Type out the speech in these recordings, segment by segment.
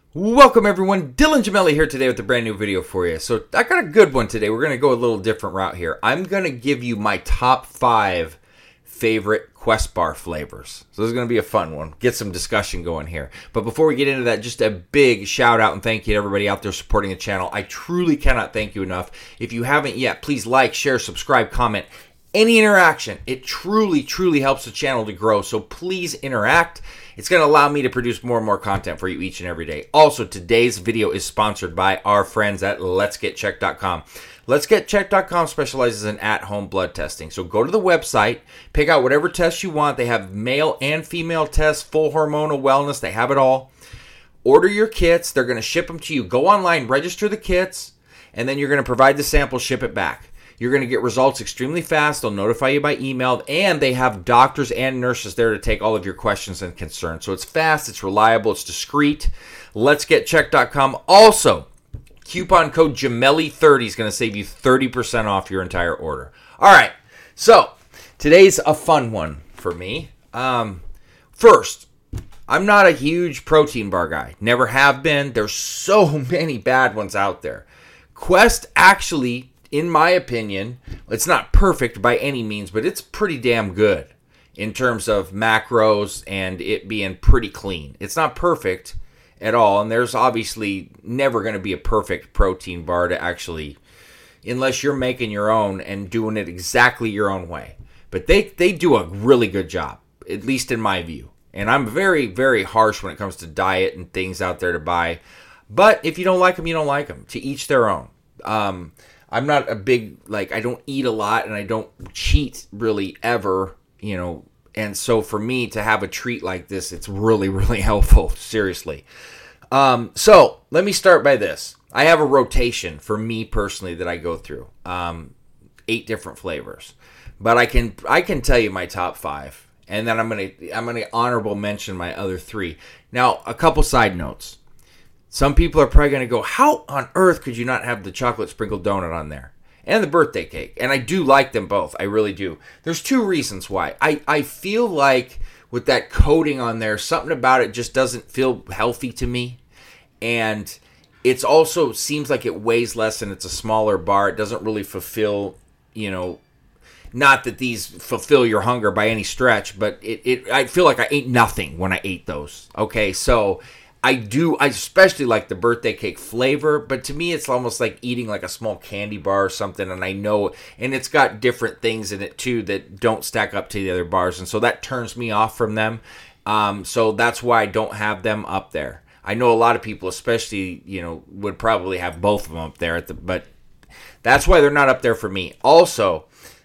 Welcome everyone, Dylan Gemelli here today with a brand new video for you. So I got a good one today. We're going to go a little different route here. I'm going to give you my top 5 favorite Quest Bar flavors. So this is going to be a fun one. Get some discussion going here. But before we get into that, just a big shout out and thank you to everybody out there supporting the channel. I truly cannot thank you enough. If you haven't yet, please like, share, subscribe, comment. Any interaction, it truly helps the channel to grow. So please interact. It's going to allow me to produce more and more content for you each and every day. Also, today's video is sponsored by our friends at Let'sGetChecked.com. Let'sGetChecked.com specializes in at-home blood testing. So go to the website, pick out whatever test you want. They have male and female tests, full hormonal wellness. They have it all. Order your kits. They're going to ship them to you. Go online, register the kits, and then you're going to provide the sample, ship it back. You're going to get results extremely fast. They'll notify you by email, and they have doctors and nurses there to take all of your questions and concerns. So it's fast, it's reliable, it's discreet. Let'sGetChecked.com. Also, coupon code Gemelli30 is going to save you 30% off your entire order. All right, so today's a fun one for me. First, I'm not a huge protein bar guy. Never have been. There's so many bad ones out there. Quest actually, in my opinion, it's not perfect by any means, but it's pretty damn good in terms of macros and it being pretty clean. It's not perfect at all, and there's obviously never going to be a perfect protein bar to actually, unless you're making your own and doing it exactly your own way. But they do a really good job, at least in my view. And I'm very harsh when it comes to diet and things out there to buy. But if you don't like them, you don't like them. To each their own. I'm not a big, I don't eat a lot and I don't cheat really ever, and so for me to have a treat like this, it's really helpful, seriously. So let me start by this. I have a rotation for me personally that I go through, 8 different flavors, but I can tell you my top 5, and then I'm gonna honorable mention my other 3. Now, a couple side notes. Some people are probably going to go, how on earth could you not have the chocolate sprinkled donut on there? And the birthday cake. And I do like them both. I really do. There's 2 reasons why. I feel like with that coating on there, something about it just doesn't feel healthy to me. And it also seems like it weighs less and it's a smaller bar. It doesn't really fulfill, not that these fulfill your hunger by any stretch, but I feel like I ate nothing when I ate those. Okay, so I especially like the birthday cake flavor, but to me it's almost like eating like a small candy bar or something, and I know, and it's got different things in it too that don't stack up to the other bars, and so that turns me off from them. So that's why I don't have them up there. I know a lot of people, especially, would probably have both of them up there, but that's why they're not up there for me. Also,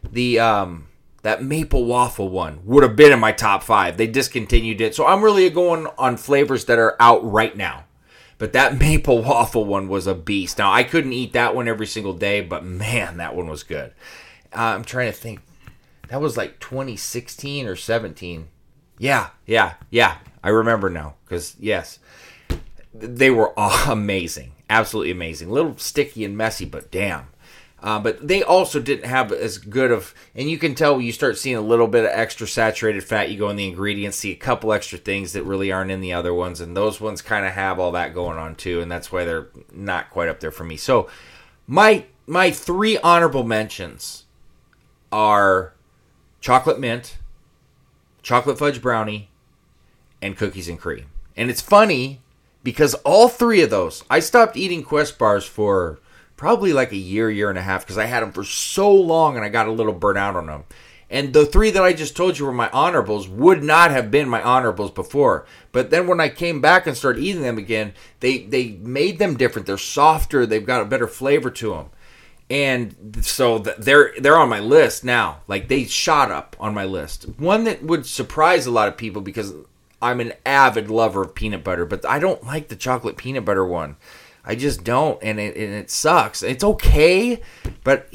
that maple waffle one would have been in my top 5. They discontinued it. So I'm really going on flavors that are out right now. But that maple waffle one was a beast. Now, I couldn't eat that one every single day, but man, that one was good. I'm trying to think. That was like 2016 or 17. Yeah. I remember now. Because, yes, they were amazing. Absolutely amazing. A little sticky and messy, but damn. But they also didn't have as good of, and you can tell when you start seeing a little bit of extra saturated fat, you go in the ingredients, see a couple extra things that really aren't in the other ones, and those ones kind of have all that going on too, and that's why they're not quite up there for me. So my 3 honorable mentions are chocolate mint, chocolate fudge brownie, and cookies and cream. And it's funny because all 3 of those, I stopped eating Quest bars for probably like a year and a half, because I had them for so long and I got a little burnt out on them. And the 3 that I just told you were my honorables would not have been my honorables before. But then when I came back and started eating them again, they made them different. They're softer. They've got a better flavor to them. And so they're on my list now. Like, they shot up on my list. One that would surprise a lot of people, because I'm an avid lover of peanut butter, but I don't like the chocolate peanut butter one. I just don't, and it sucks. It's okay, but,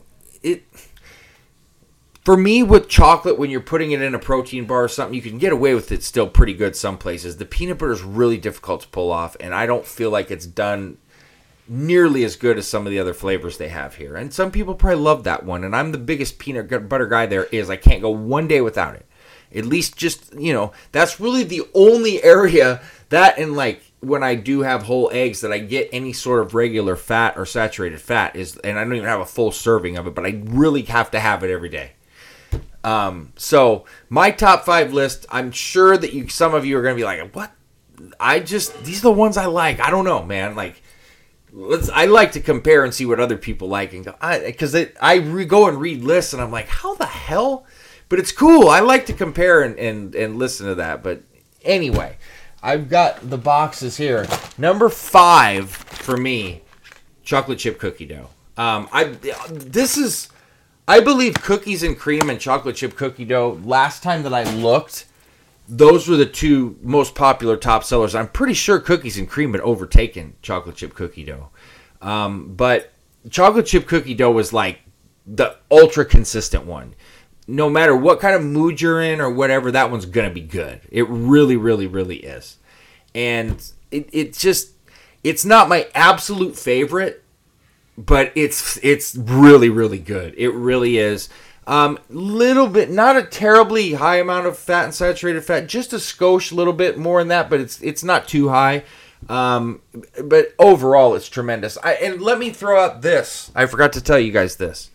for me with chocolate, when you're putting it in a protein bar or something, you can get away with it still pretty good some places. The peanut butter is really difficult to pull off, and I don't feel like it's done nearly as good as some of the other flavors they have here. And some people probably love that one, and I'm the biggest peanut butter guy there is. I can't go one day without it. At least just, that's really the only area that, and like when I do have whole eggs that I get any sort of regular fat or saturated fat and I don't even have a full serving of it, but I really have to have it every day. So my top 5 list, I'm sure that some of you are going to be like, what? These are the ones I like. I don't know, man. Like, I like to compare and see what other people like and go, because I go and read lists and I'm like, how the hell? But it's cool. I like to compare and listen to that. But anyway, I've got the boxes here. Number 5 for me, chocolate chip cookie dough. I believe cookies and cream and chocolate chip cookie dough, last time that I looked, those were the 2 most popular top sellers. I'm pretty sure cookies and cream had overtaken chocolate chip cookie dough. But chocolate chip cookie dough was like the ultra consistent one. No matter what kind of mood you're in or whatever, that one's going to be good. It really, really, really is. And it's not my absolute favorite, but it's really, really good. It really is. Little bit, not a terribly high amount of fat and saturated fat, just a skosh, a little bit more than that, but it's not too high. But overall, it's tremendous. And let me throw out this. I forgot to tell you guys this.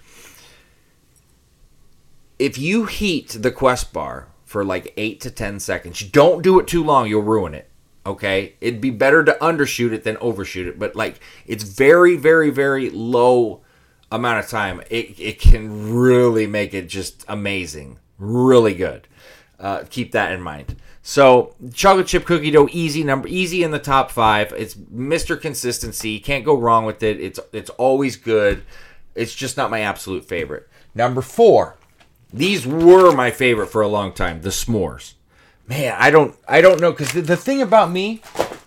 If you heat the Quest bar for like 8 to 10 seconds, don't do it too long, you'll ruin it. Okay? It'd be better to undershoot it than overshoot it. But like, it's very, very, very low amount of time. It can really make it just amazing. Really good. Keep that in mind. So, chocolate chip cookie dough, easy in the top 5. It's Mr. Consistency. Can't go wrong with it. It's always good. It's just not my absolute favorite. Number 4. These were my favorite for a long time. The s'mores. Man, I don't know, because the thing about me,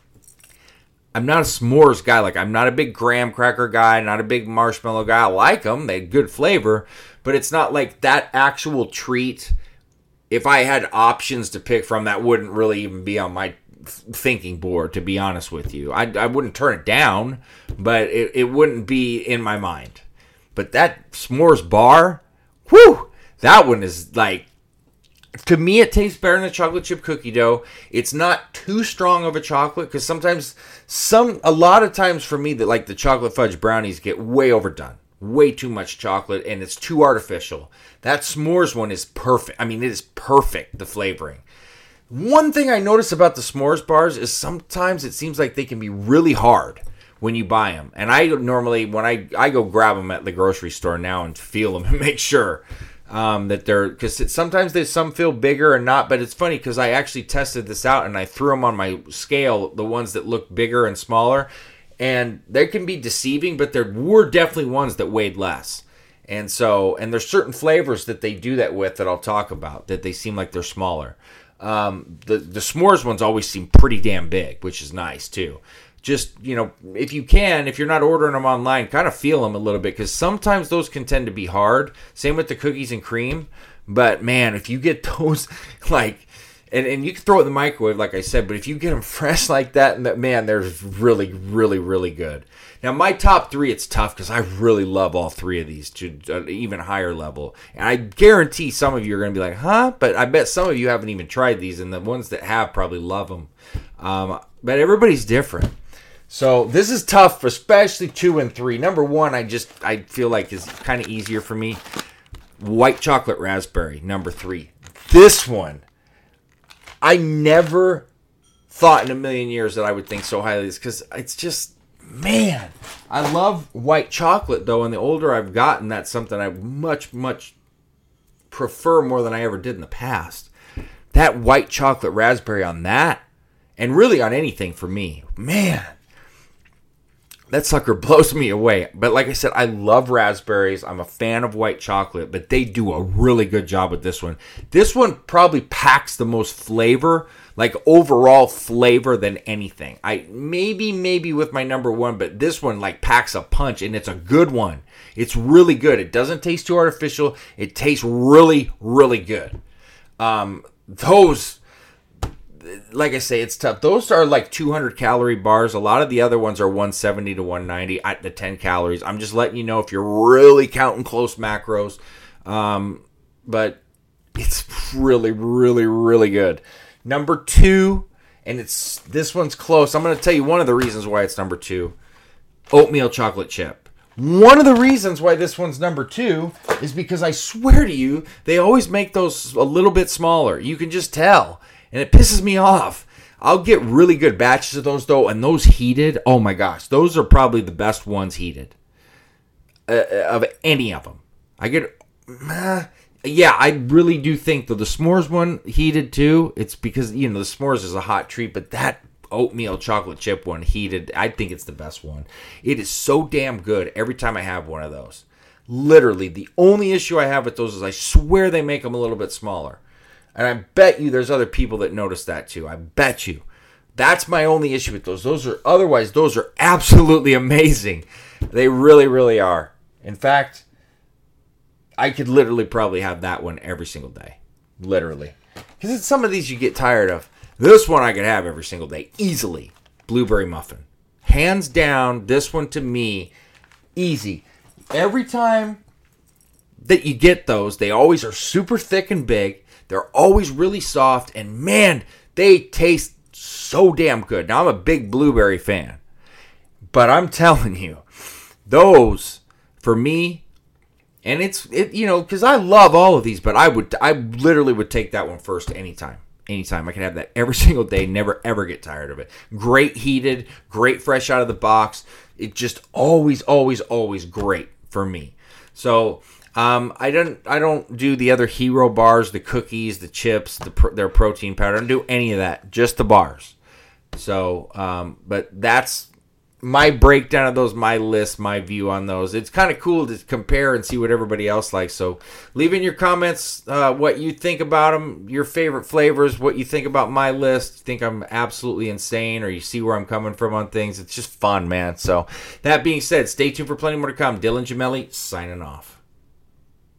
I'm not a s'mores guy. Like, I'm not a big graham cracker guy, not a big marshmallow guy. I like them. They have good flavor, but it's not like that actual treat. If I had options to pick from, that wouldn't really even be on my thinking board, to be honest with you. I wouldn't turn it down, but it wouldn't be in my mind. But that s'mores bar, whew! That one is like, to me, it tastes better than the chocolate chip cookie dough. It's not too strong of a chocolate, because a lot of times for me, that like the chocolate fudge brownies get way overdone. Way too much chocolate, and it's too artificial. That s'mores one is perfect. I mean, it is perfect, the flavoring. One thing I notice about the s'mores bars is sometimes it seems like they can be really hard when you buy them. And I normally, when I go grab them at the grocery store now and feel them and make sure that they're, because sometimes some feel bigger and not, but it's funny because I actually tested this out and I threw them on my scale, the ones that look bigger and smaller, and they can be deceiving, but there were definitely ones that weighed less. And there's certain flavors that they do that with that I'll talk about, that they seem like they're smaller. The s'mores ones always seem pretty damn big, which is nice too. Just, if you're not ordering them online, kind of feel them a little bit, because sometimes those can tend to be hard. Same with the cookies and cream. But man, if you get those, like, and you can throw it in the microwave, like I said, but if you get them fresh like that, man, they're really, really, really good. Now, my top 3, it's tough because I really love all 3 of these to an even higher level. And I guarantee some of you are going to be like, huh? But I bet some of you haven't even tried these, and the ones that have probably love them. But everybody's different. So this is tough, especially 2 and 3. Number 1, I feel like is kind of easier for me. White chocolate raspberry, number 3. This one, I never thought in a million years that I would think so highly of this, because it's just, man, I love white chocolate though, and the older I've gotten, that's something I much, much prefer more than I ever did in the past. That white chocolate raspberry on that, and really on anything for me, man, that sucker blows me away. But like I said, I love raspberries. I'm a fan of white chocolate, but they do a really good job with this one. This one probably packs the most flavor, like overall flavor, than anything. Maybe with my number 1, but this one like packs a punch, and it's a good one. It's really good. It doesn't taste too artificial. It tastes really, really good. Those, like I say, it's tough. Those are like 200 calorie bars. A lot of the other ones are 170 to 190 at the 10 calories. I'm just letting you know if you're really counting close macros. But it's really, really, really good. Number 2, and this one's close. I'm going to tell you one of the reasons why it's number 2. Oatmeal chocolate chip. One of the reasons why this one's number 2 is because I swear to you, they always make those a little bit smaller. You can just tell, and it pisses me off. I'll get really good batches of those, though, and those heated, oh my gosh, those are probably the best ones heated of any of them. I get, yeah, I really do think, though, the s'mores one heated, too. It's because, the s'mores is a hot treat, but that oatmeal chocolate chip one heated, I think it's the best one. It is so damn good every time I have one of those. Literally, the only issue I have with those is I swear they make them a little bit smaller. And I bet you there's other people that notice that too. I bet you. That's my only issue with those. Those are absolutely amazing. They really, really are. In fact, I could literally probably have that one every single day. Literally. Because some of these you get tired of. This one I could have every single day. Easily. Blueberry muffin. Hands down, this one to me, easy. Every time that you get those, they always are super thick and big. They're always really soft, and man, they taste so damn good. Now, I'm a big blueberry fan, but I'm telling you, those, for me, and because I love all of these, but I literally would take that one first anytime. Anytime. I can have that every single day, never ever get tired of it. Great heated, great fresh out of the box. It just always, always, always great for me. So, I don't do the other hero bars, the cookies, the chips, their protein powder. I don't do any of that. Just the bars. So, but that's my breakdown of those, my list, my view on those. It's kind of cool to compare and see what everybody else likes. So leave in your comments what you think about them, your favorite flavors, what you think about my list. You think I'm absolutely insane, or you see where I'm coming from on things. It's just fun, man. So that being said, stay tuned for plenty more to come. Dylan Gemelli signing off.